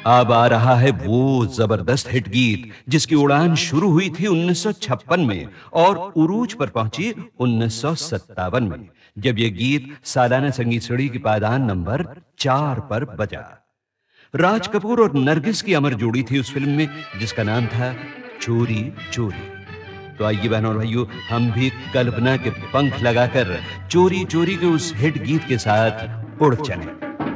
अब आ रहा है वो जबरदस्त हिट गीत जिसकी उड़ान शुरू हुई थी 1956 में और उरूज पर पहुंची 1957 में, जब यह गीत सालाना संगीत सीढ़ी की पायदान नंबर 4 पर बजा। राज कपूर और नरगिस की अमर जोड़ी थी उस फिल्म में, जिसका नाम था चोरी चोरी। तो आइए बहनों और भाइयों, हम भी कल्पना के पंख लगाकर चोरी चोरी के उस हिट गीत के साथ उड़ चलें।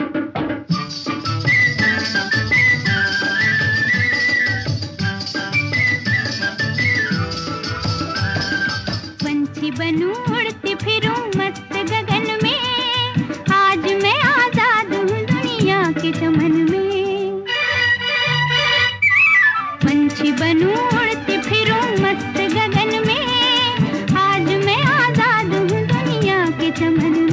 बनूं उड़ती फिरूं मस्त गगन में, आज मैं आजाद हूँ दुनिया के चमन में। पंछी बनूं उड़ती फिरूं मस्त गगन में, आज मैं आजाद हूँ दुनिया के चमन में।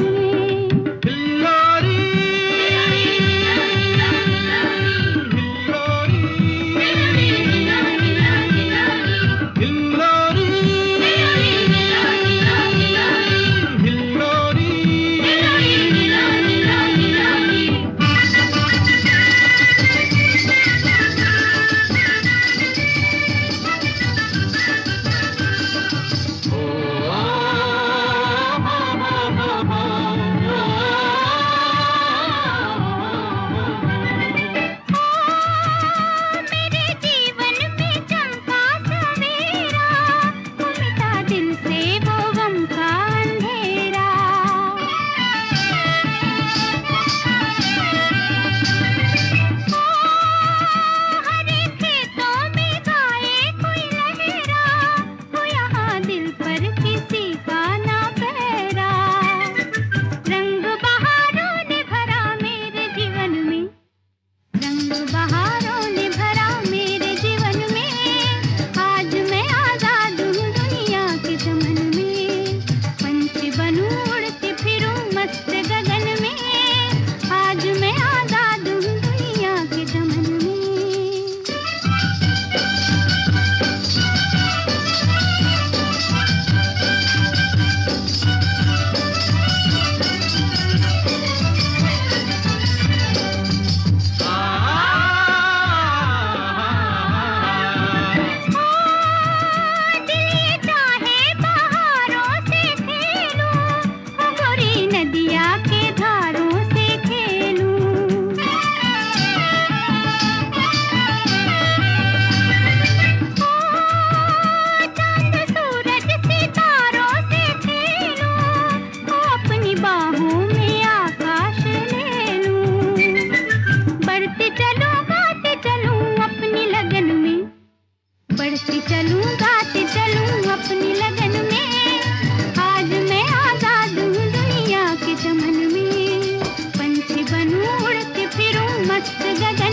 बढ़ती चलूं गाती चलूं अपनी लगन में, आज मैं आजाद हूँ दुनिया के चमन में। पंछी बनूं उड़ती फिरूं मस्त गगन